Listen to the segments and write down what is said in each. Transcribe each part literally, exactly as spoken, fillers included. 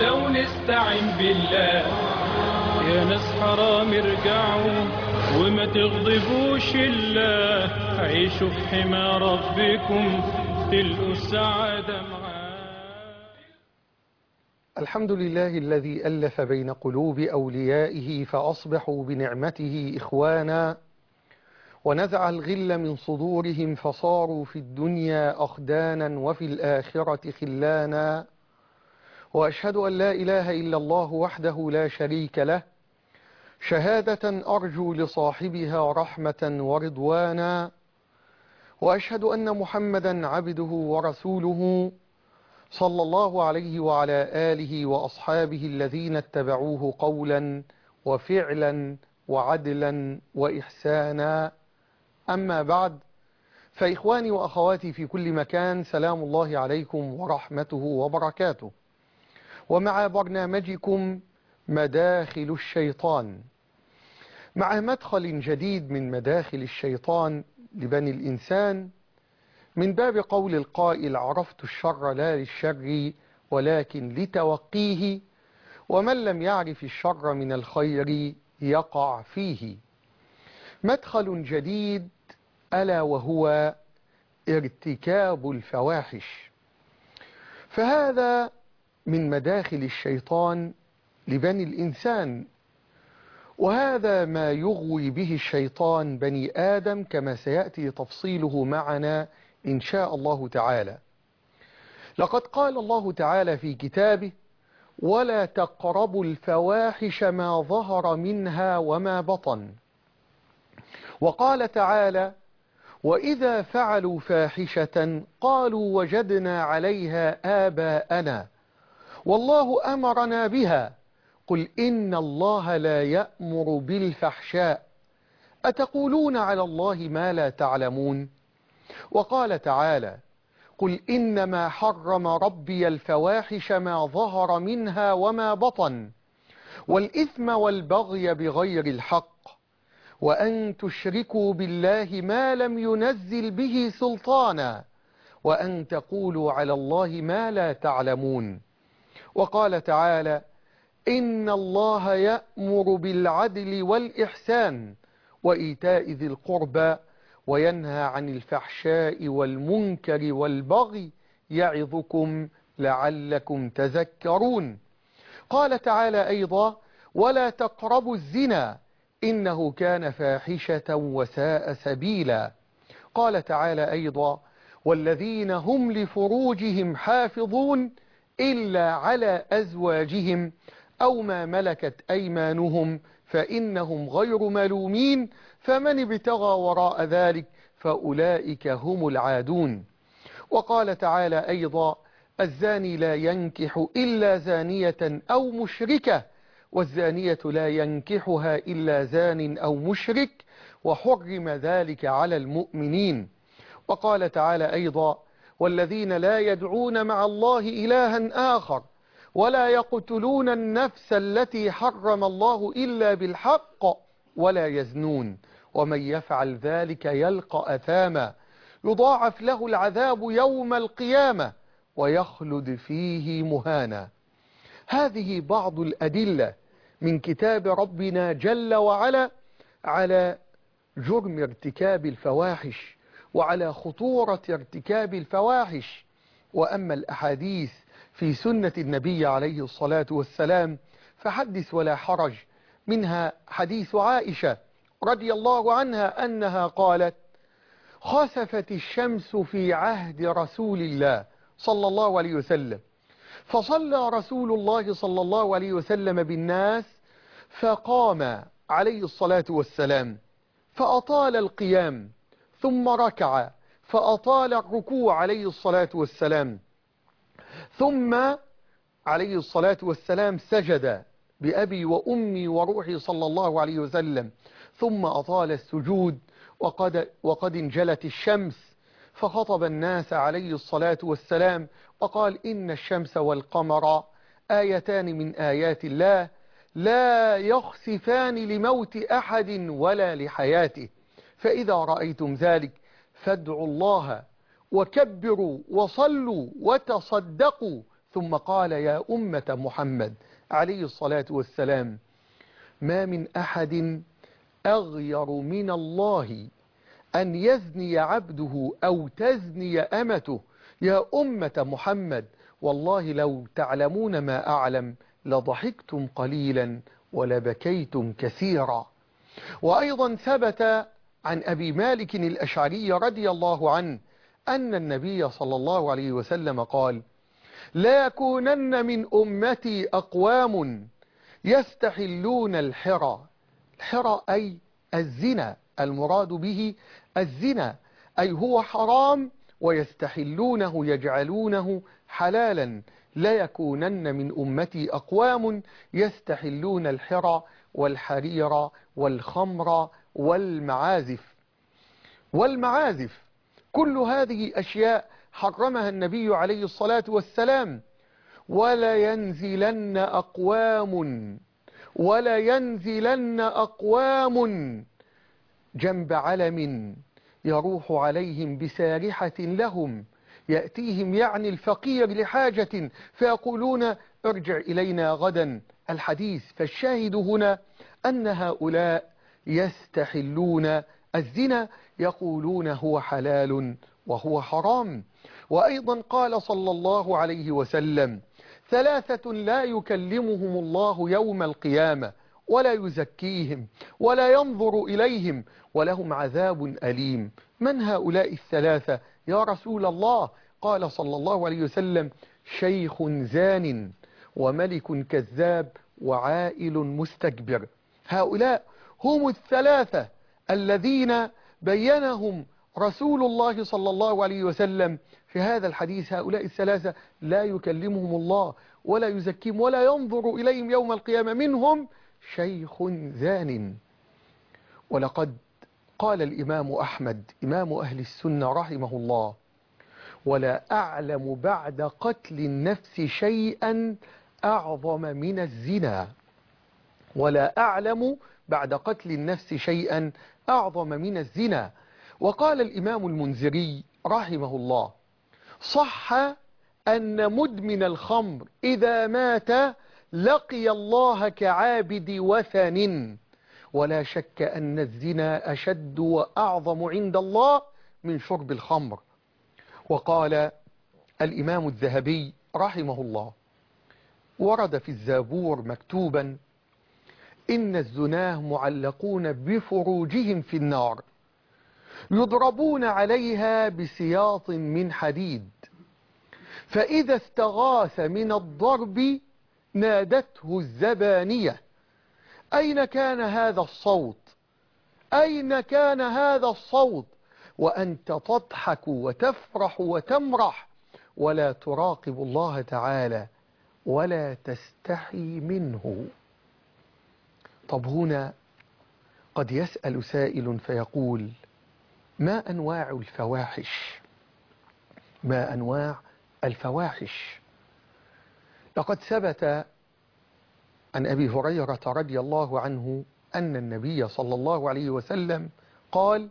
لو نستعين بالله. يا ناس حرام ارجعوا وما تغضبوش الله، عيشوا في حمى ربكم تلقوا السعادة معاه. الحمد لله الذي ألف بين قلوب أوليائه فأصبحوا بنعمته إخوانا، ونزع الغل من صدورهم فصاروا في الدنيا أخدانا وفي الآخرة خلانا. وأشهد أن لا إله إلا الله وحده لا شريك له، شهادة أرجو لصاحبها رحمة ورضوانا. وأشهد أن محمدا عبده ورسوله صلى الله عليه وعلى آله وأصحابه الذين اتبعوه قولا وفعلا وعدلا وإحسانا. أما بعد، فإخواني وأخواتي في كل مكان، سلام الله عليكم ورحمته وبركاته. ومع برنامجكم مداخل الشيطان، مع مدخل جديد من مداخل الشيطان لبني الإنسان، من باب قول القائل: عرفت الشر لا للشر ولكن لتوقيه، ومن لم يعرف الشر من الخير يقع فيه. مدخل جديد ألا وهو ارتكاب الفواحش. فهذا من مداخل الشيطان لبني الإنسان، وهذا ما يغوي به الشيطان بني آدم، كما سيأتي تفصيله معنا إن شاء الله تعالى. لقد قال الله تعالى في كتابه: ولا تقربوا الفواحش ما ظهر منها وما بطن. وقال تعالى: وإذا فعلوا فاحشة قالوا وجدنا عليها آباءنا والله أمرنا بها قل إن الله لا يأمر بالفحشاء أتقولون على الله ما لا تعلمون. وقال تعالى: قل إنما حرم ربي الفواحش ما ظهر منها وما بطن والإثم والبغي بغير الحق وأن تشركوا بالله ما لم ينزل به سلطانا وأن تقولوا على الله ما لا تعلمون. وقال تعالى: إن الله يأمر بالعدل والإحسان وإيتاء ذي القربى وينهى عن الفحشاء والمنكر والبغي يعظكم لعلكم تذكرون. قال تعالى أيضا: ولا تقربوا الزنا إنه كان فاحشة وساء سبيلا. قال تعالى أيضا: والذين هم لفروجهم حافظون إلا على أزواجهم أو ما ملكت أيمانهم فإنهم غير ملومين فمن ابتغى وراء ذلك فأولئك هم العادون. وقال تعالى أيضا: الزاني لا ينكح إلا زانية أو مشركة والزانية لا ينكحها إلا زان أو مشرك وحرم ذلك على المؤمنين. وقال تعالى أيضا: والذين لا يدعون مع الله إلها آخر ولا يقتلون النفس التي حرم الله إلا بالحق ولا يزنون ومن يفعل ذلك يلقى أثاما يضاعف له العذاب يوم القيامة ويخلد فيه مهانا. هذه بعض الأدلة من كتاب ربنا جل وعلا على جرم ارتكاب الفواحش وعلى خطورة ارتكاب الفواحش. وأما الأحاديث في سنة النبي عليه الصلاة والسلام فحدث ولا حرج. منها حديث عائشة رضي الله عنها أنها قالت: خسفت الشمس في عهد رسول الله صلى الله عليه وسلم فصلى رسول الله صلى الله عليه وسلم بالناس فقام عليه الصلاة والسلام فأطال القيام ثم ركع فأطال الركوع عليه الصلاة والسلام ثم عليه الصلاة والسلام سجد بأبي وأمي وروحي صلى الله عليه وسلم ثم أطال السجود وقد, وقد انجلت الشمس فخطب الناس عليه الصلاة والسلام وقال: إن الشمس والقمر آيتان من آيات الله لا يخسفان لموت أحد ولا لحياته فإذا رأيتم ذلك فادعوا الله وكبروا وصلوا وتصدقوا ثم قال يا أمة محمد عليه الصلاة والسلام ما من أحد أغير من الله أن يزني عبده أو تزني أمته يا أمة محمد والله لو تعلمون ما أعلم لضحكتم قليلا ولبكيتم كثيرا. وأيضا ثبت عن أبي مالك الأشعري رضي الله عنه أن النبي صلى الله عليه وسلم قال لا يكونن من أمتي أقوام يستحلون الحرى. الحرى أي الزنا، المراد به الزنا، أي هو حرام ويستحلونه يجعلونه حلالا. لا يكونن من أمتي أقوام يستحلون الحرى والحرير والخمر والمعازف. والمعازف كل هذه أشياء حرمها النبي عليه الصلاة والسلام. ولا ينزلن أقوام ولا ينزلن أقوام جنب علم يروح عليهم بسارحة لهم يأتيهم يعني الفقير لحاجة فيقولون ارجع إلينا غدا الحديث. فالشاهد هنا أن هؤلاء يستحلون الزنا يقولون هو حلال وهو حرام. وأيضا قال صلى الله عليه وسلم ثلاثة لا يكلمهم الله يوم القيامة ولا يزكيهم ولا ينظر إليهم ولهم عذاب أليم. من هؤلاء الثلاثة يا رسول الله؟ قال صلى الله عليه وسلم شيخ زان وملك كذاب وعائل مستكبر. هؤلاء هم الثلاثة الذين بينهم رسول الله صلى الله عليه وسلم في هذا الحديث. هؤلاء الثلاثة لا يكلمهم الله ولا يزكيهم ولا ينظر إليهم يوم القيامة. منهم شيخ زان. ولقد قال الإمام أحمد إمام أهل السنة رحمه الله ولا أعلم بعد قتل النفس شيئا أعظم من الزنا. ولا أعلم بعد قتل النفس شيئا أعظم من الزنا. وقال الإمام المنذري رحمه الله صح أن مدمن الخمر إذا مات لقي الله كعابد وثن ولا شك أن الزنا أشد وأعظم عند الله من شرب الخمر. وقال الإمام الذهبي رحمه الله ورد في الزبور مكتوبا إن الزناه معلقون بفروجهم في النار يضربون عليها بسياط من حديد فإذا استغاث من الضرب نادته الزبانية أين كان هذا الصوت؟ أين كان هذا الصوت وأنت تضحك وتفرح وتمرح ولا تراقب الله تعالى ولا تستحي منه. طب هنا قد يسأل سائل فيقول ما أنواع الفواحش؟ ما أنواع الفواحش؟ لقد ثبت عن أبي هريرة رضي الله عنه أن النبي صلى الله عليه وسلم قال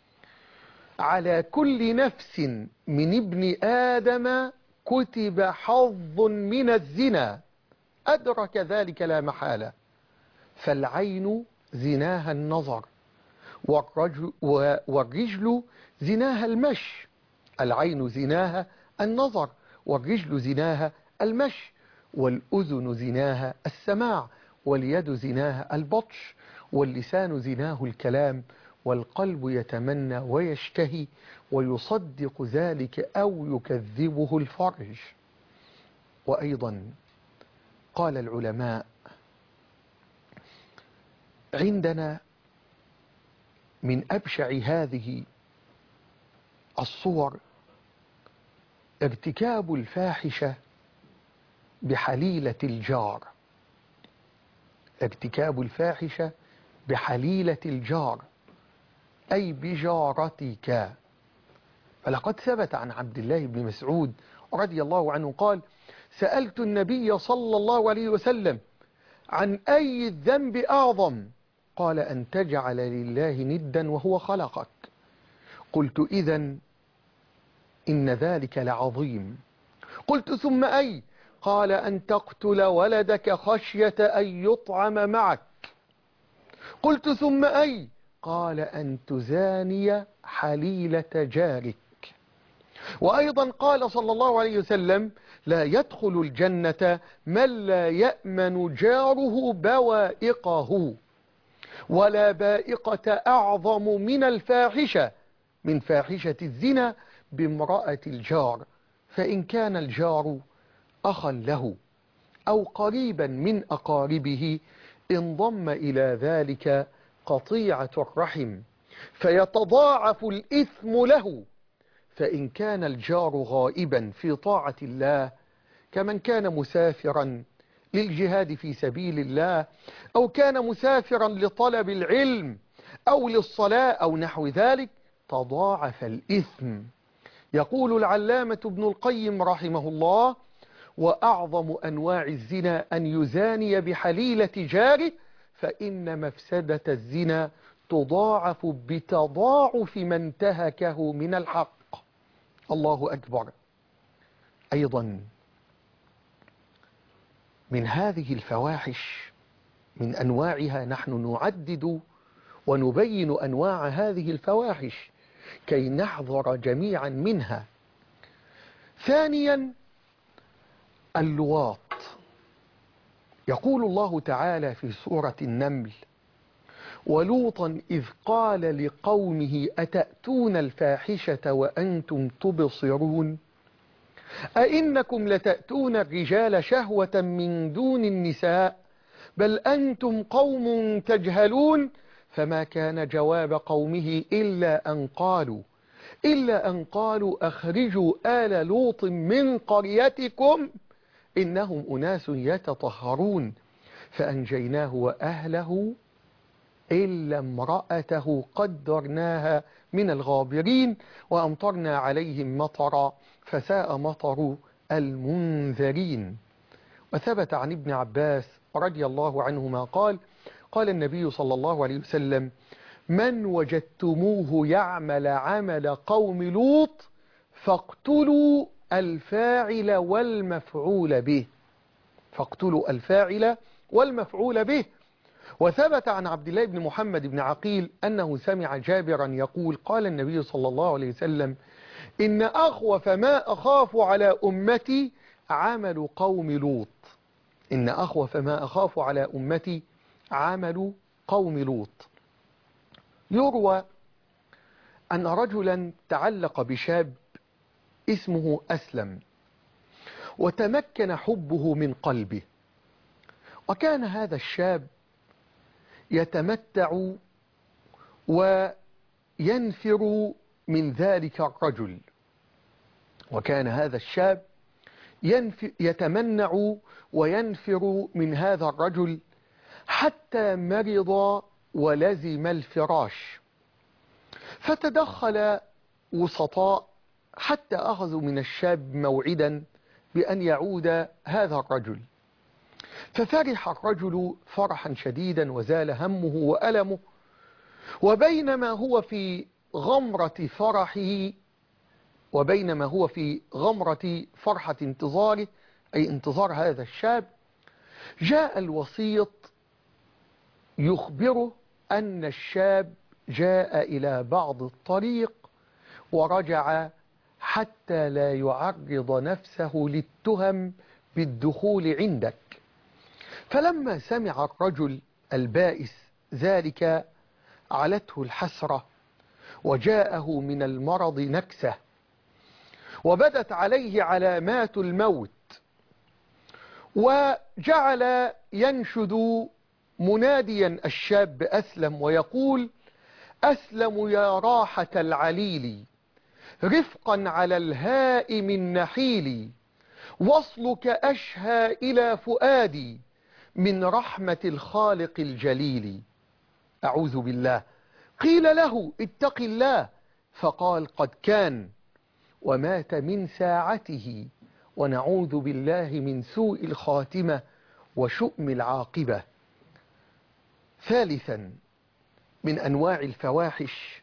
على كل نفس من ابن آدم كتب حظ من الزنا أدرك ذلك لا محالة. فالعين زناها النظر والرجل, والرجل زناها المشي. العين زناها النظر والرجل زناها المشي والأذن زناها السماع واليد زناها البطش واللسان زناه الكلام والقلب يتمنى ويشتهي ويصدق ذلك أو يكذبه الفرج. وأيضا قال العلماء عندنا من أبشع هذه الصور ارتكاب الفاحشة بحليلة الجار. ارتكاب الفاحشة بحليلة الجار أي بجارتك. فلقد ثبت عن عبد الله بن مسعود رضي الله عنه قال سألت النبي صلى الله عليه وسلم عن أي الذنب أعظم؟ قال أن تجعل لله ندا وهو خلقك. قلت إذن إن ذلك لعظيم. قلت ثم أي؟ قال أن تقتل ولدك خشية أن يطعم معك. قلت ثم أي؟ قال أن تزاني حليلة جارك. وأيضا قال صلى الله عليه وسلم لا يدخل الجنة من لا يأمن جاره بوائقه، ولا بائقة أعظم من الفاحشة من فاحشة الزنا بامرأة الجار، فإن كان الجار أخا له أو قريبا من أقاربه انضم إلى ذلك قطيعة الرحم فيتضاعف الإثم له، فإن كان الجار غائبا في طاعة الله كمن كان مسافرا للجهاد في سبيل الله، أو كان مسافرا لطلب العلم أو للصلاة أو نحو ذلك، تضاعف الإثم. يقول العلامة ابن القيم رحمه الله: وأعظم أنواع الزنا أن يزاني بحليلة جاره، فإن مفسدة الزنا تضاعف بتضاعف من انتهكه من الحق. الله أكبر. أيضا من هذه الفواحش من أنواعها، نحن نعدد ونبين أنواع هذه الفواحش كي نحذر جميعا منها. ثانيا اللواط. يقول الله تعالى في سورة النمل: ولوطا إذ قال لقومه أتأتون الفاحشة وأنتم تبصرون أئنكم لتأتون الرجال شهوة من دون النساء بل أنتم قوم تجهلون فما كان جواب قومه إلا أن قالوا إلا أن قالوا أخرجوا آل لوط من قريتكم إنهم أناس يتطهرون فأنجيناه وأهله إلا امرأته قدرناها من الغابرين وأمطرنا عليهم مطرا فساء مطر المنذرين. وثبت عن ابن عباس رضي الله عنهما قال: قال النبي صلى الله عليه وسلم: من وجدتموه يعمل عمل قوم لوط فاقتلوا الفاعل والمفعول به فاقتلوا الفاعل والمفعول به. وثبت عن عبد الله بن محمد بن عقيل أنه سمع جابرا يقول: قال النبي صلى الله عليه وسلم: إن أخوف ما أخاف على أمتي عمل قوم لوط إن أخوف ما أخاف على أمتي عمل قوم لوط. يروى أن رجلا تعلق بشاب اسمه أسلم وتمكن حبه من قلبه، وكان هذا الشاب يتمتع وينفر من ذلك الرجل وكان هذا الشاب يتمنع وينفر من هذا الرجل حتى مرض ولزم الفراش، فتدخل وسطاء حتى أخذوا من الشاب موعدا بأن يعود هذا الرجل، ففرح الرجل فرحا شديدا وزال همه وألمه، وبينما هو في غمرة فرحه وبينما هو في غمرة فرحة انتظاره أي انتظار هذا الشاب، جاء الوسيط يخبره أن الشاب جاء إلى بعض الطريق ورجع حتى لا يعرض نفسه للتهم بالدخول عندك. فلما سمع الرجل البائس ذلك علته الحسرة وجاءه من المرض نكسة وبدت عليه علامات الموت، وجعل ينشد مناديا الشاب أسلم ويقول: أسلم يا راحة العليل رفقا على الهائم النحيل وصلك أشهى إلى فؤادي من رحمة الخالق الجليل. أعوذ بالله. قيل له: اتق الله، فقال: قد كان، ومات من ساعته، ونعوذ بالله من سوء الخاتمة وشؤم العاقبة. ثالثا من أنواع الفواحش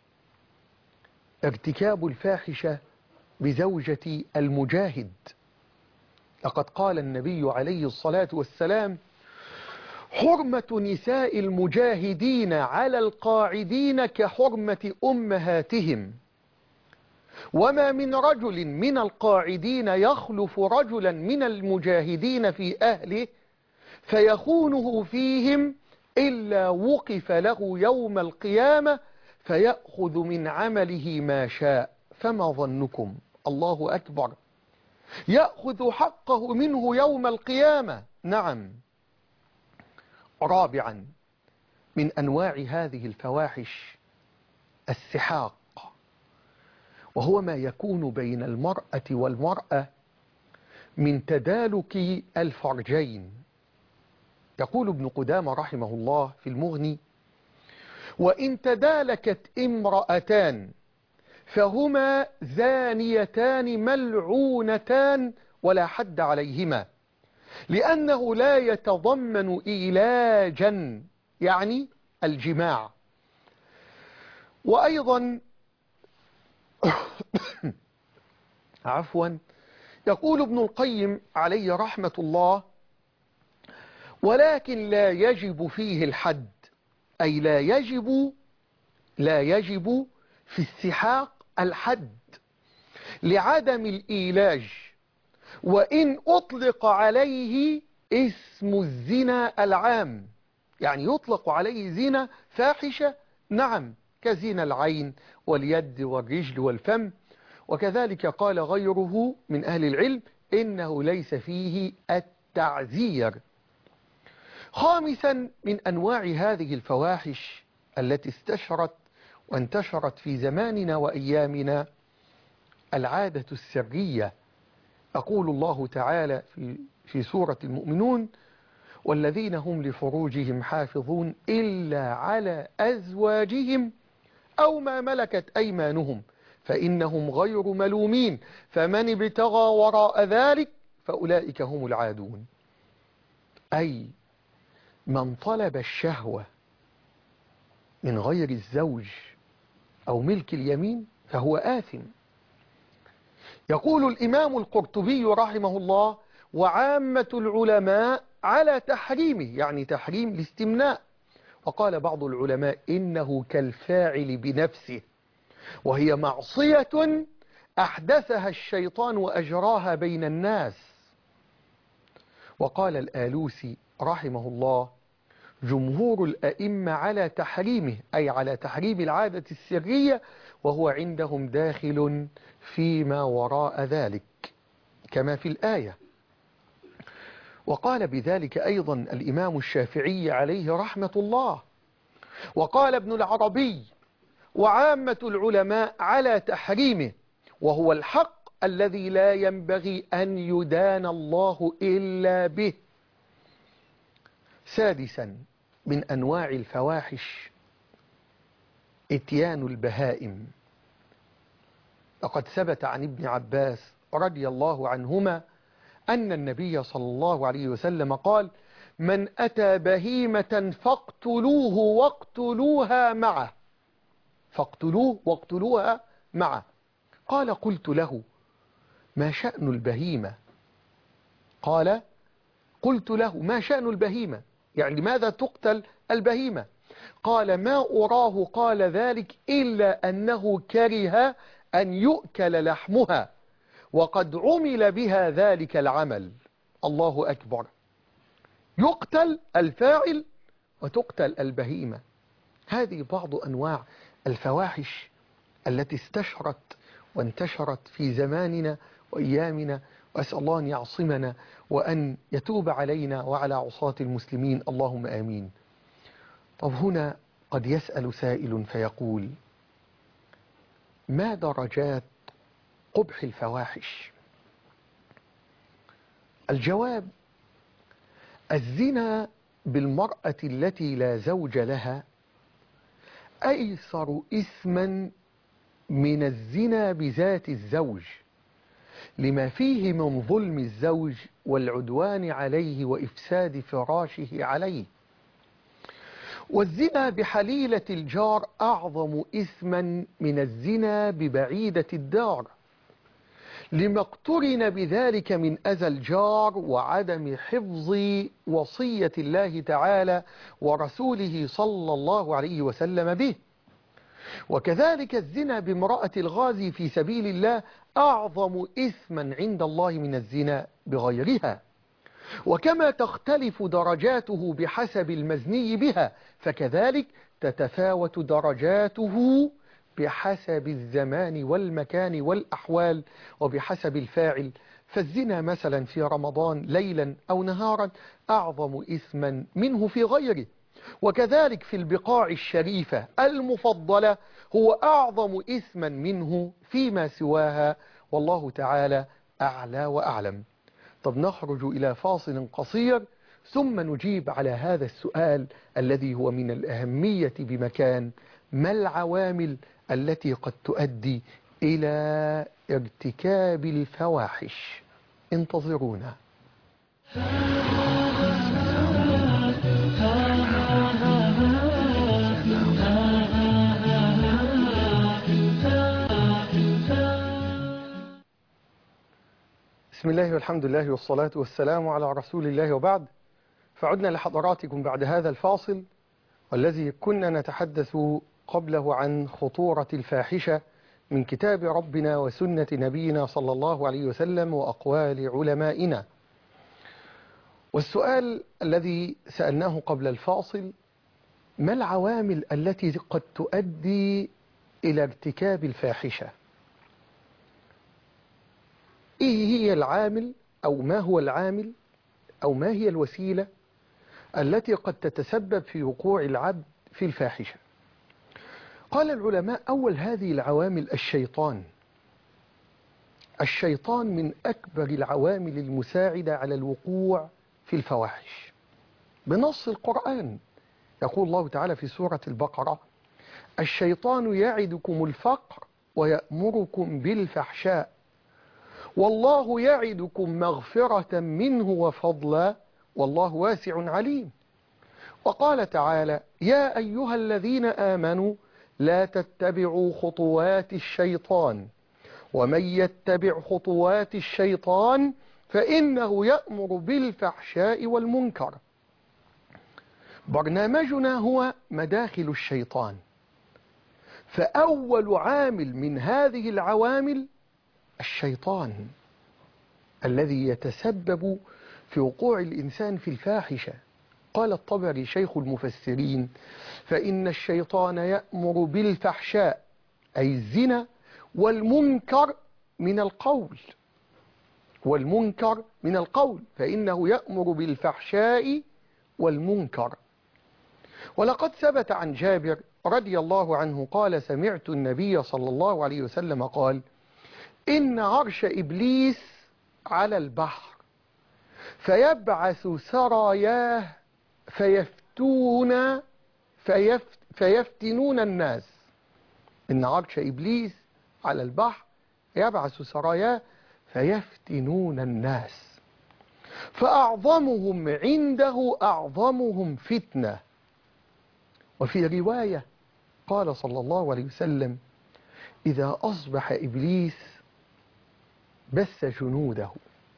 ارتكاب الفاحشة بزوجة المجاهد. لقد قال النبي عليه الصلاة والسلام: حرمة نساء المجاهدين على القاعدين كحرمة أمهاتهم، وما من رجل من القاعدين يخلف رجلا من المجاهدين في أهله فيخونه فيهم إلا وقف له يوم القيامة فيأخذ من عمله ما شاء. فما ظنكم؟ الله أكبر. يأخذ حقه منه يوم القيامة. نعم. رابعا من أنواع هذه الفواحش السحاق، وهو ما يكون بين المرأة والمرأة من تدالك الفرجين. يقول ابن قدامة رحمه الله في المغني: وإن تدالكت امرأتان فهما زانيتان ملعونتان ولا حد عليهما، لأنه لا يتضمن إيلاجا يعني الجماع. وأيضا عفوا يقول ابن القيم عليه رحمة الله: ولكن لا يجب فيه الحد، أي لا يجب لا يجب في السحاق الحد لعدم الإيلاج، وإن أطلق عليه اسم الزنا العام، يعني يطلق عليه زنا فاحشة، نعم، كزنا العين واليد والرجل والفم. وكذلك قال غيره من أهل العلم إنه ليس فيه التعزير. خامسا من أنواع هذه الفواحش التي استشرت وانتشرت في زماننا وأيامنا العادة السرية. يقول الله تعالى في, في سورة المؤمنون: والذين هم لفروجهم حافظون إلا على أزواجهم أو ما ملكت أيمانهم فإنهم غير ملومين فمن ابتغى وراء ذلك فأولئك هم العادون. أي من طلب الشهوة من غير الزوج أو ملك اليمين فهو آثم. يقول الإمام القرطبي رحمه الله: وعامة العلماء على تحريمه، يعني تحريم الاستمناء. وقال بعض العلماء إنه كالفاعل بنفسه، وهي معصية أحدثها الشيطان وأجراها بين الناس. وقال الآلوسي رحمه الله: جمهور الأئمة على تحريمه، أي على تحريم العادة السرية، وهو عندهم داخل فيما وراء ذلك كما في الآية. وقال بذلك أيضا الإمام الشافعي عليه رحمة الله. وقال ابن العربي: وعامة العلماء على تحريمه، وهو الحق الذي لا ينبغي أن يدان الله إلا به. سادسا من أنواع الفواحش إتيان البهائم. لقد ثبت عن ابن عباس رضي الله عنهما أن النبي صلى الله عليه وسلم قال: من أتى بهيمة فاقتلوه واقتلوها معه، فاقتلوه واقتلوها معه. قال: قلت له: ما شأن البهيمة؟ قال: قلت له: ما شأن البهيمة؟ يعني لماذا تقتل البهيمة؟ قال: ما أراه قال ذلك إلا أنه كره أن يؤكل لحمها وقد عمل بها ذلك العمل. الله أكبر. يقتل الفاعل وتقتل البهيمة. هذه بعض أنواع الفواحش التي استشرت وانتشرت في زماننا وأيامنا، وأسأل الله أن يعصمنا وأن يتوب علينا وعلى عصاة المسلمين، اللهم آمين. طب هنا قد يسأل سائل فيقول: ما درجات قبح الفواحش؟ الجواب: الزنا بالمرأة التي لا زوج لها أيسر إثما من الزنا بذات الزوج، لما فيه من ظلم الزوج والعدوان عليه وإفساد فراشه عليه. والزنا بحليلة الجار أعظم إثما من الزنا ببعيدة الدار، لما اقترن بذلك من أذى الجار وعدم حفظ وصية الله تعالى ورسوله صلى الله عليه وسلم به. وكذلك الزنا بامرأة الغازي في سبيل الله أعظم إثما عند الله من الزنا بغيرها. وكما تختلف درجاته بحسب المزني بها، فكذلك تتفاوت درجاته بحسب الزمان والمكان والأحوال وبحسب الفاعل. فالزنا مثلا في رمضان ليلا أو نهارا أعظم إثما منه في غيره، وكذلك في البقاع الشريفة المفضلة هو أعظم إثما منه فيما سواها، والله تعالى أعلى وأعلم. طب نخرج إلى فاصل قصير ثم نجيب على هذا السؤال الذي هو من الأهمية بمكان: ما العوامل التي قد تؤدي إلى ارتكاب الفواحش؟ انتظرونا. بسم الله والحمد لله والصلاة والسلام على رسول الله، وبعد. فعدنا لحضراتكم بعد هذا الفاصل، والذي كنا نتحدث قبله عن خطورة الفاحشة من كتاب ربنا وسنة نبينا صلى الله عليه وسلم وأقوال علمائنا. والسؤال الذي سألناه قبل الفاصل: ما العوامل التي قد تؤدي إلى ارتكاب الفاحشة؟ إيه هي العامل، أو ما هو العامل، أو ما هي الوسيلة التي قد تتسبب في وقوع العبد في الفاحشة؟ قال العلماء: أول هذه العوامل الشيطان. الشيطان من أكبر العوامل المساعدة على الوقوع في الفواحش بنص القرآن. يقول الله تعالى في سورة البقرة: الشيطان يعدكم الفقر ويأمركم بالفحشاء والله يعدكم مغفرة منه وفضلا والله واسع عليم. وقال تعالى: يا أيها الذين آمنوا لا تتبعوا خطوات الشيطان ومن يتبع خطوات الشيطان فإنه يأمر بالفحشاء والمنكر. برنامجنا هو مداخل الشيطان، فأول عامل من هذه العوامل الشيطان الذي يتسبب في وقوع الإنسان في الفاحشة. قال الطبري شيخ المفسرين: فإن الشيطان يأمر بالفحشاء أي الزنا والمنكر من القول والمنكر من القول فإنه يأمر بالفحشاء والمنكر. ولقد ثبت عن جابر رضي الله عنه قال: سمعت النبي صلى الله عليه وسلم قال: إن عرش إبليس على البحر فيبعث سراياه فيفتون فيفت فيفتنون الناس. إن عرش إبليس على البحر يبعث سراياه فيفتنون الناس، فأعظمهم عنده أعظمهم فتنة. وفي رواية قال صلى الله عليه وسلم: إذا أصبح إبليس بث جنوده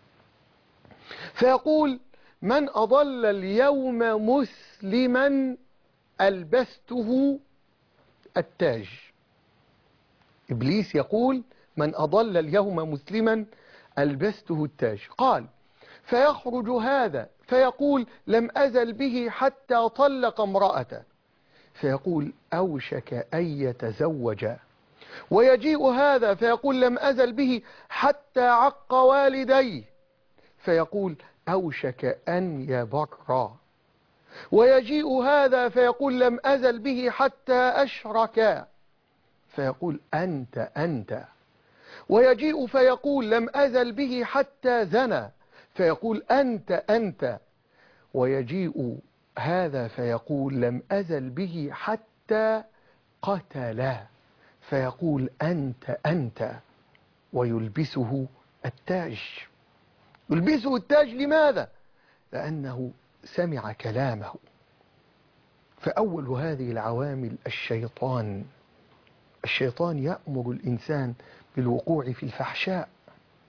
فيقول: من أضل اليوم مسلما ألبسته التاج. إبليس يقول: من أضل اليوم مسلما ألبسته التاج. قال: فيخرج هذا فيقول: لم أزل به حتى طلق امرأته، فيقول: أوشك أن يتزوج. ويجيء هذا فيقول: لم أزل به حتى عق والديه، فيقول: أوشك أن يبر. ويجيء هذا فيقول: لم أزل به حتى أشرك، فيقول: أنت أنت. ويجيء فيقول: لم أزل به حتى زنى، فيقول: أنت أنت. ويجيء هذا فيقول: لم أزل به حتى قتل، فيقول: أنت أنت. ويلبسه التاج. يلبسه التاج لماذا؟ لأنه سمع كلامه. فأول هذه العوامل الشيطان. الشيطان يأمر الإنسان بالوقوع في الفحشاء،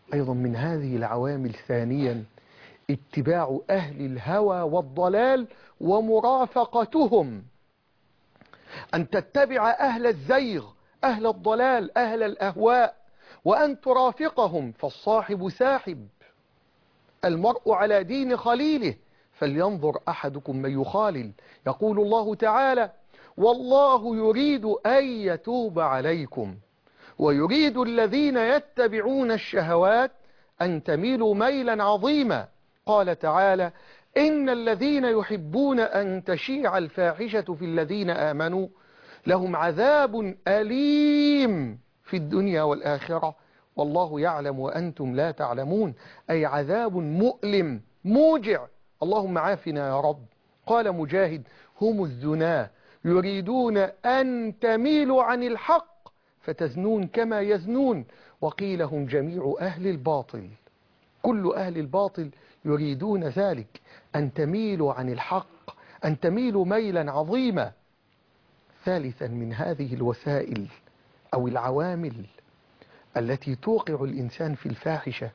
أيضا من هذه العوامل ثانيا اتباع أهل الهوى والضلال ومرافقتهم، أن تتبع أهل الزيغ أهل الضلال أهل الأهواء وأن ترافقهم، فالصاحب ساحب، المرء على دين خليله، فلينظر أحدكم من يخالل. يقول الله تعالى: والله يريد أن يتوب عليكم ويريد الذين يتبعون الشهوات أن تميلوا ميلا عظيما. قال تعالى: إن الذين يحبون أن تشيع الفاحشة في الذين آمنوا لهم عذاب أليم في الدنيا والآخرة والله يعلم وأنتم لا تعلمون، أي عذاب مؤلم موجع، اللهم عافنا يا رب. قال مجاهد: هم الزنا يريدون أن تميلوا عن الحق فتزنون كما يزنون. وقيل: هم جميع أهل الباطل، كل أهل الباطل يريدون ذلك، أن تميلوا عن الحق، أن تميلوا ميلا عظيما. ثالثا من هذه الوسائل أو العوامل التي توقع الإنسان في الفاحشة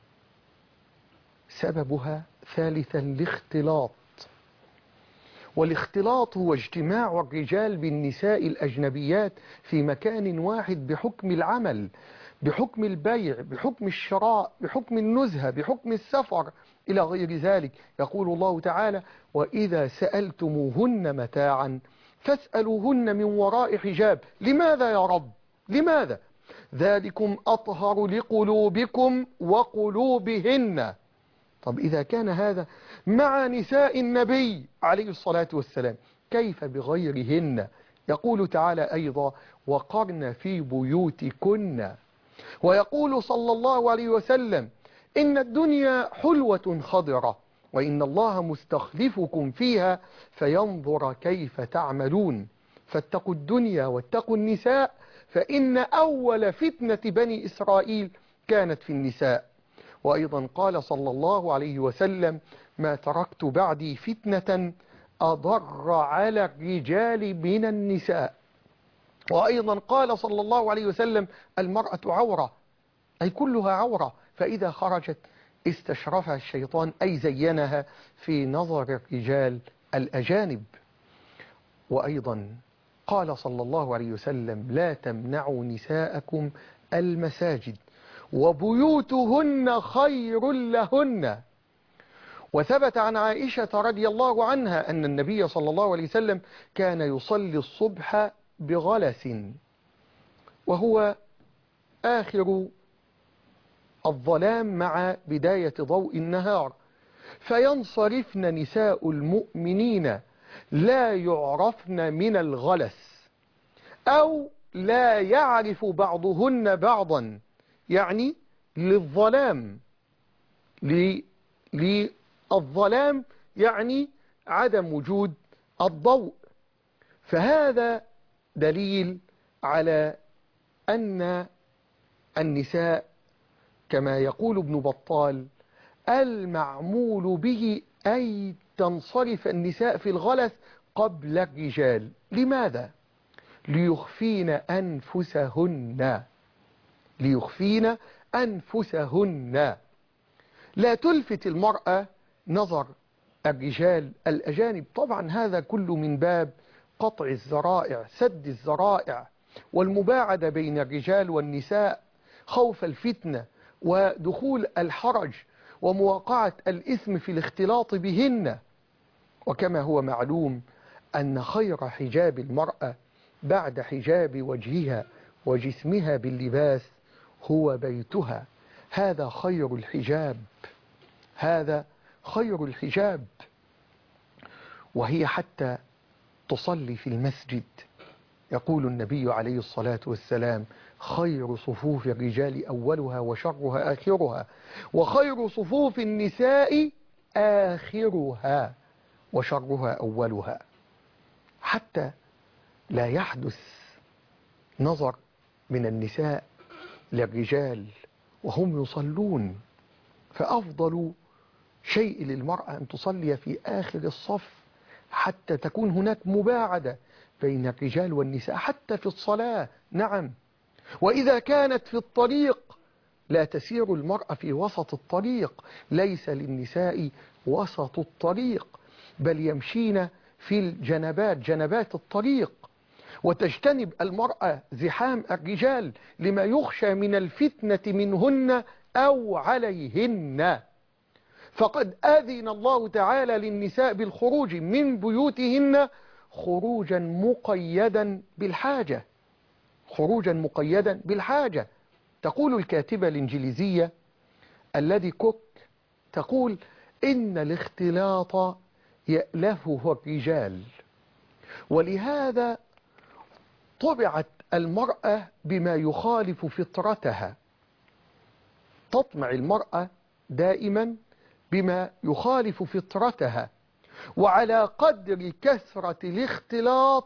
سببها ثالثا الاختلاط. والاختلاط هو اجتماع الرجال بالنساء الأجنبيات في مكان واحد بحكم العمل، بحكم البيع، بحكم الشراء، بحكم النزهة، بحكم السفر إلى غير ذلك. يقول الله تعالى: وإذا سألتموهن متاعا فاسألوهن من وراء حجاب. لماذا يا رب؟ لماذا؟ ذلكم أطهر لقلوبكم وقلوبهن. طب إذا كان هذا مع نساء النبي عليه الصلاة والسلام، كيف بغيرهن؟ يقول تعالى أيضا: وقرن في بيوتكن. ويقول صلى الله عليه وسلم: إن الدنيا حلوة خضرة وإن الله مستخلفكم فيها فينظر كيف تعملون. فاتقوا الدنيا واتقوا النساء، فإن أول فتنة بني إسرائيل كانت في النساء. وأيضا قال صلى الله عليه وسلم: ما تركت بعدي فتنة أضر على الرجال من النساء. وأيضا قال صلى الله عليه وسلم: المرأة عورة، أي كلها عورة، فإذا خرجت استشرفها الشيطان، أي زينها في نظر الرجال الأجانب. وأيضا قال صلى الله عليه وسلم: لا تمنعوا نساءكم المساجد وبيوتهن خير لهن. وثبت عن عائشة رضي الله عنها أن النبي صلى الله عليه وسلم كان يصلي الصبح بغلس، وهو آخر الظلام مع بداية ضوء النهار، فينصرفن نساء المؤمنين لا يعرفن من الغلس، أو لا يعرف بعضهن بعضا، يعني للظلام، للظلام يعني عدم وجود الضوء. فهذا دليل على أن النساء كما يقول ابن بطال المعمول به أي تنصرف النساء في الغلس قبل الرجال. لماذا؟ ليخفين أنفسهن، ليخفين أنفسهن. لا تلفت المرأة نظر الرجال الأجانب. طبعا هذا كله من باب قطع الذرائع، سد الذرائع، والمباعدة بين الرجال والنساء، خوف الفتنة ودخول الحرج ومواقعة الإثم في الاختلاط بهن. وكما هو معلوم أن خير حجاب المرأة بعد حجاب وجهها وجسمها باللباس هو بيتها. هذا خير الحجاب، هذا خير الحجاب. وهي حتى تصلي في المسجد يقول النبي عليه الصلاة والسلام: خير صفوف الرجال أولها وشرها آخرها، وخير صفوف النساء آخرها وشرها أولها. حتى لا يحدث نظر من النساء للرجال وهم يصلون، فأفضل شيء للمرأة أن تصلي في آخر الصف حتى تكون هناك مباعدة بين الرجال والنساء حتى في الصلاة. نعم، وإذا كانت في الطريق لا تسير المرأة في وسط الطريق، ليس للنساء وسط الطريق، بل يمشين في الجنبات جنبات الطريق، وتجتنب المرأة زحام الرجال لما يخشى من الفتنة منهن أو عليهن. فقد أذن الله تعالى للنساء بالخروج من بيوتهن خروجا مقيدا بالحاجة، خروجا مقيدا بالحاجة. تقول الكاتبة الإنجليزية الذي كوك، تقول إن الاختلاط يألفه الرجال، ولهذا طبعت المرأة بما يخالف فطرتها، تطمع المرأة دائما بما يخالف فطرتها، وعلى قدر كثرة الاختلاط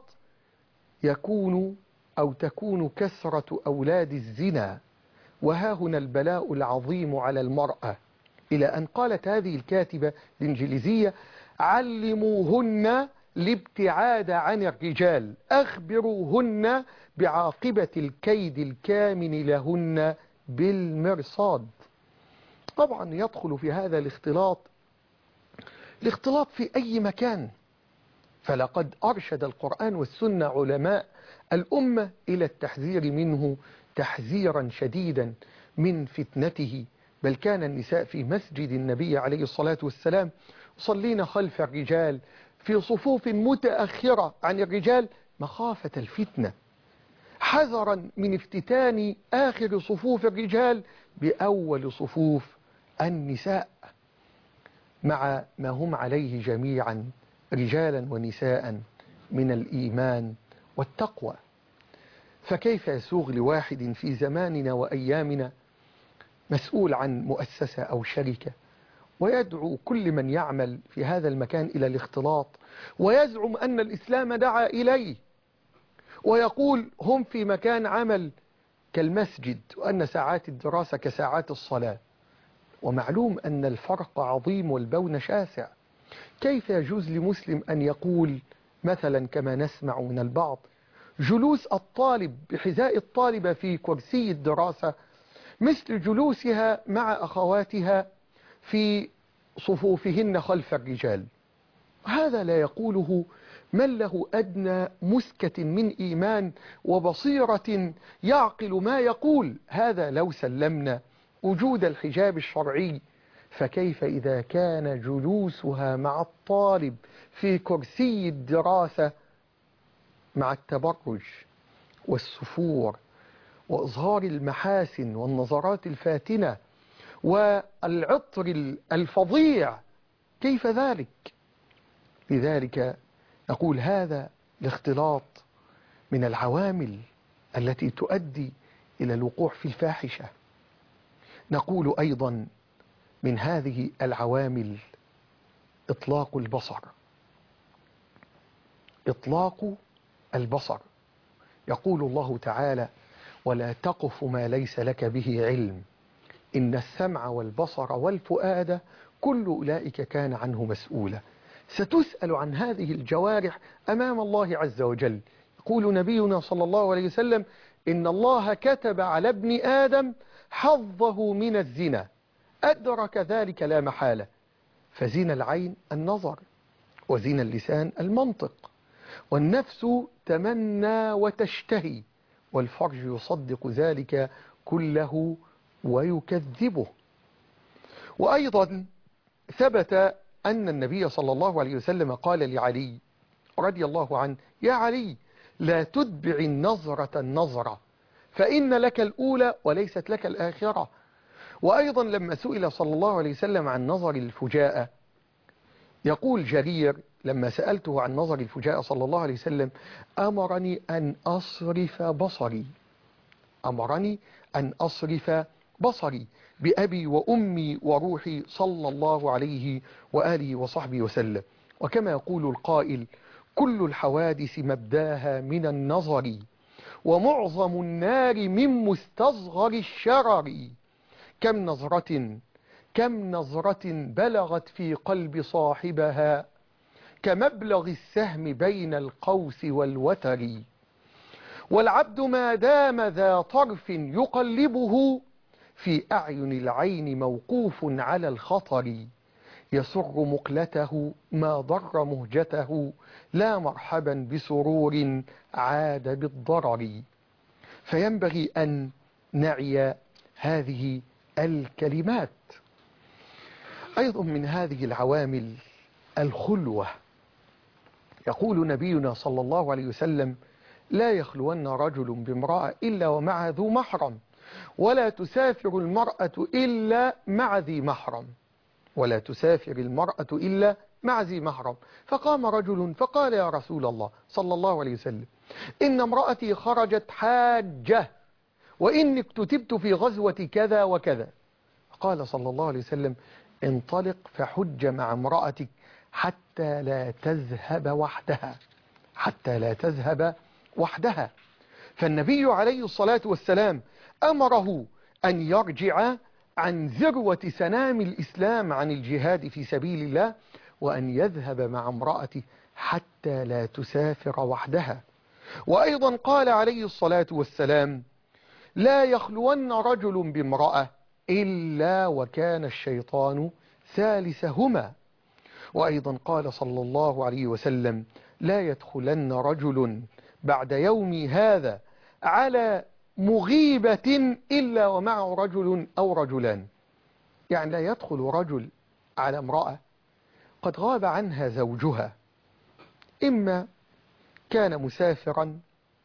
يكون أو تكون كثرة أولاد الزنا، وها هنا البلاء العظيم على المرأة، إلى أن قالت هذه الكاتبة الإنجليزية: علموهن الابتعاد عن الرجال، أخبروهن بعاقبة الكيد الكامن لهن بالمرصاد. طبعا يدخل في هذا الاختلاط الاختلاط في أي مكان، فلقد أرشد القرآن والسنة علماء الأمة إلى التحذير منه تحذيرا شديدا من فتنته، بل كان النساء في مسجد النبي عليه الصلاة والسلام يصلين خلف الرجال في صفوف متأخرة عن الرجال مخافة الفتنة، حذرا من افتتان آخر صفوف الرجال بأول صفوف النساء، مع ما هم عليه جميعا رجالا ونساء من الإيمان والتقوى. فكيف يسوغ لواحد في زماننا وأيامنا مسؤول عن مؤسسة أو شركة ويدعو كل من يعمل في هذا المكان إلى الاختلاط، ويزعم أن الإسلام دعا إليه، ويقول هم في مكان عمل كالمسجد، وأن ساعات الدراسة كساعات الصلاة، ومعلوم أن الفرق عظيم والبون شاسع. كيف يجوز لمسلم أن يقول مثلا كما نسمع من البعض جلوس الطالب بحذاء الطالبة في كرسي الدراسة مثل جلوسها مع أخواتها في صفوفهن خلف الرجال؟ هذا لا يقوله من له أدنى مسكة من إيمان وبصيرة يعقل ما يقول. هذا لو سلمنا وجود الحجاب الشرعي، فكيف إذا كان جلوسها مع الطالب في كرسي الدراسة مع التبرج والسفور وإظهار المحاسن والنظرات الفاتنة والعطر الفظيع؟ كيف ذلك؟ لذلك نقول هذا الاختلاط من العوامل التي تؤدي إلى الوقوع في الفاحشة. نقول أيضا من هذه العوامل إطلاق البصر، إطلاق البصر. يقول الله تعالى: ولا تقف ما ليس لك به علم إن السمع والبصر والفؤاد كل أولئك كان عنه مسؤولا. ستسأل عن هذه الجوارح أمام الله عز وجل. يقول نبينا صلى الله عليه وسلم: إن الله كتب على ابن آدم حظه من الزنا، أدرك ذلك لا محالة، فزنا العين النظر، وزنا اللسان المنطق، والنفس تمنى وتشتهي، والفرج يصدق ذلك كله ويكذبه. وأيضا ثبت أن النبي صلى الله عليه وسلم قال لعلي رضي الله عنه: يا علي لا تتبع النظرة النظرة فإن لك الأولى وليست لك الآخرة. وأيضا لما سئل صلى الله عليه وسلم عن نظر الفجاءة، يقول جرير لما سألته عن نظر الفجاءة صلى الله عليه وسلم: أمرني أن أصرف بصري، أمرني أن أصرف بصري بأبي وأمي وروحي صلى الله عليه وآله وصحبه وسلم. وكما يقول القائل: كل الحوادث مبداها من النظر، ومعظم النار من مستصغر الشرر. كم نظرة كم نظرة بلغت في قلب صاحبها كمبلغ السهم بين القوس والوتر. والعبد ما دام ذا طرف يقلبه في أعين العين موقوف على الخطر، يسر مقلته ما ضر مهجته، لا مرحبا بسرور عاد بالضرر. فينبغي أن نعي هذه الكلمات. أيضا من هذه العوامل الخلوة. يقول نبينا صلى الله عليه وسلم: لا يخلون رجل بامرأة إلا ومعها ذو محرم، ولا تسافر المرأة إلا مع ذي محرم، ولا تسافر المرأة إلا مع ذي محرم. فقام رجل فقال: يا رسول الله صلى الله عليه وسلم، إن امرأتي خرجت حاجة، وإني اكتتبت في غزوة كذا وكذا. قال صلى الله عليه وسلم: انطلق فحج مع امرأتك حتى لا تذهب وحدها، حتى لا تذهب وحدها. فالنبي عليه الصلاة والسلام أمره أن يرجع عن ذروة سنام الإسلام، عن الجهاد في سبيل الله، وأن يذهب مع امرأته حتى لا تسافر وحدها. وأيضا قال عليه الصلاة والسلام: لا يخلون رجل بامرأة إلا وكان الشيطان ثالثهما. وأيضا قال صلى الله عليه وسلم: لا يدخلن رجل بعد يومي هذا على مغيبة إلا ومعه رجل أو رجلان. يعني لا يدخل رجل على امرأة قد غاب عنها زوجها، إما كان مسافرا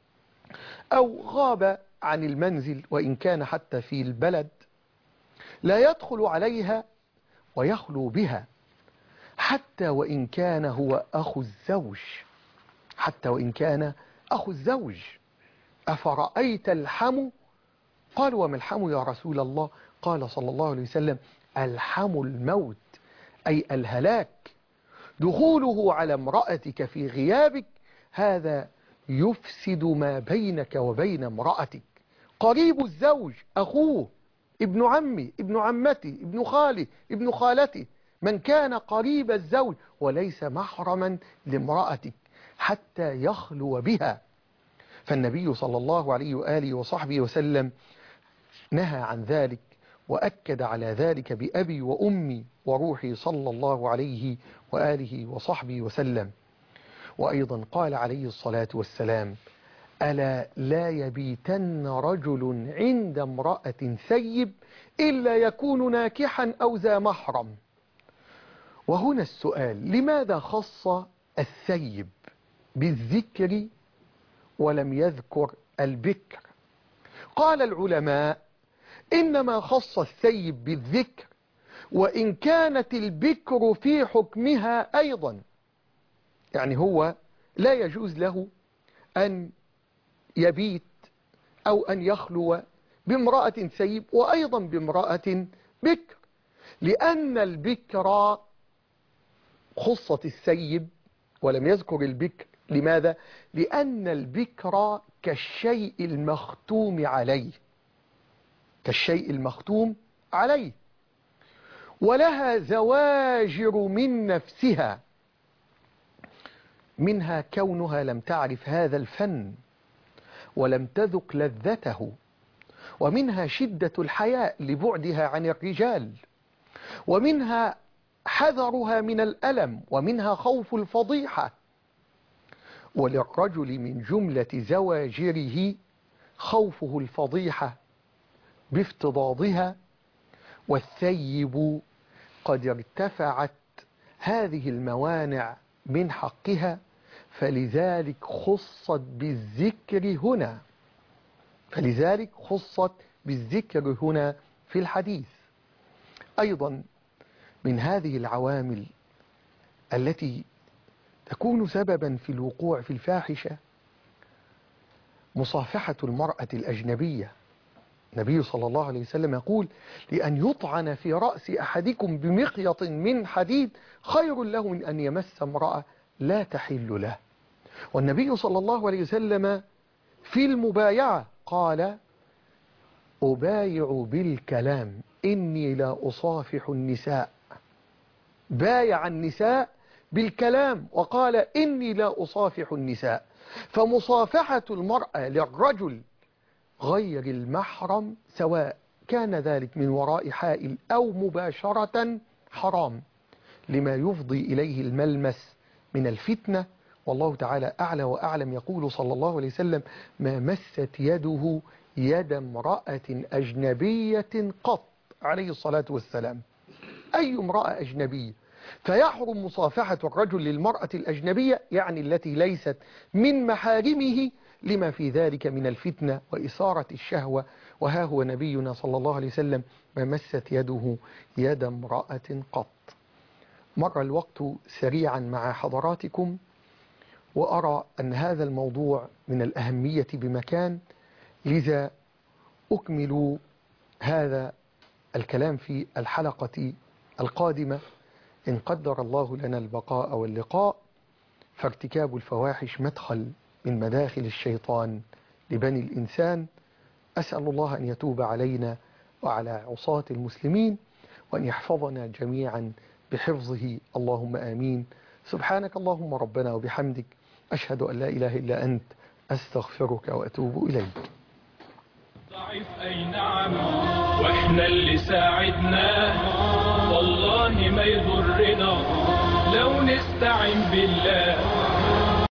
أو غاب عن المنزل وإن كان حتى في البلد، لا يدخل عليها ويخلو بها حتى وإن كان هو أخو الزوج، حتى وإن كان أخو الزوج. أفرأيت الحم؟ قال: وما الحم يا رسول الله؟ قال صلى الله عليه وسلم: الحم الموت، أي الهلاك. دخوله على امرأتك في غيابك هذا يفسد ما بينك وبين امرأتك. قريب الزوج أخوه، ابن عمي، ابن عمتي، ابن خالي، ابن خالتي، من كان قريب الزوج وليس محرما لامرأتك حتى يخلو بها. فالنبي صلى الله عليه وآله وصحبه وسلم نهى عن ذلك، وأكد على ذلك بأبي وأمي وروحي صلى الله عليه وآله وصحبه وسلم. وأيضا قال عليه الصلاة والسلام: ألا لا يبيتن رجل عند امرأة ثيب إلا يكون ناكحا أو ذا محرم. وهنا السؤال: لماذا خص الثيب بالذكر ولم يذكر البكر؟ قال العلماء: إنما خص الثيب بالذكر وإن كانت البكر في حكمها أيضا. يعني هو لا يجوز له أن يبيت أو أن يخلو بامرأة ثيب وأيضا بامرأة بكر، لأن البكر خصت الثيب ولم يذكر البكر. لماذا؟ لأن البكر كالشيء المختوم عليه، كالشيء المختوم عليه، ولها زواجر من نفسها، منها كونها لم تعرف هذا الفن ولم تذق لذته، ومنها شدة الحياء لبعدها عن الرجال، ومنها حذرها من الألم، ومنها خوف الفضيحة. وللرجل من جملة زواجره خوفه الفضيحة بافتضاضها، والثيب قد ارتفعت هذه الموانع من حقها، فلذلك خصت بالذكر هنا، فلذلك خصت بالذكر هنا في الحديث. أيضا من هذه العوامل التي تكون سببا في الوقوع في الفاحشة مصافحة المرأة الأجنبية. النبي صلى الله عليه وسلم يقول: لأن يطعن في رأس أحدكم بمخيط من حديد خير له من أن يمس امرأة لا تحل له. والنبي صلى الله عليه وسلم في المبايعة قال: أبايع بالكلام إني لا أصافح النساء. بايع النساء بالكلام وقال: إني لا أصافح النساء. فمصافحة المرأة للرجل غير المحرم، سواء كان ذلك من وراء حائل أو مباشرة حرام لما يفضي إليه الملمس من الفتنة. والله تعالى أعلى وأعلم، يقول صلى الله عليه وسلم: ما مست يده يد امرأة أجنبية قط، عليه الصلاة والسلام. أي امرأة أجنبية، فيحرم مصافحة الرجل للمرأة الأجنبية، يعني التي ليست من محارمه، لما في ذلك من الفتنة وإثارة الشهوة. وها هو نبينا صلى الله عليه وسلم ما مست يده يد امرأة قط. مر الوقت سريعا مع حضراتكم، وأرى أن هذا الموضوع من الأهمية بمكان، لذا أكمل هذا الكلام في الحلقة القادمة إن قدر الله لنا البقاء واللقاء. فارتكاب الفواحش مدخل من مداخل الشيطان لبني الإنسان. أسأل الله أن يتوب علينا وعلى عصاة المسلمين، وأن يحفظنا جميعا بحفظه، اللهم آمين. سبحانك اللهم ربنا وبحمدك، أشهد أن لا إله إلا أنت، أستغفرك وأتوب إليك. ضعيف أي نعم، وإحنا اللي ساعدناه، والله ما يضرنا لو نستعين بالله.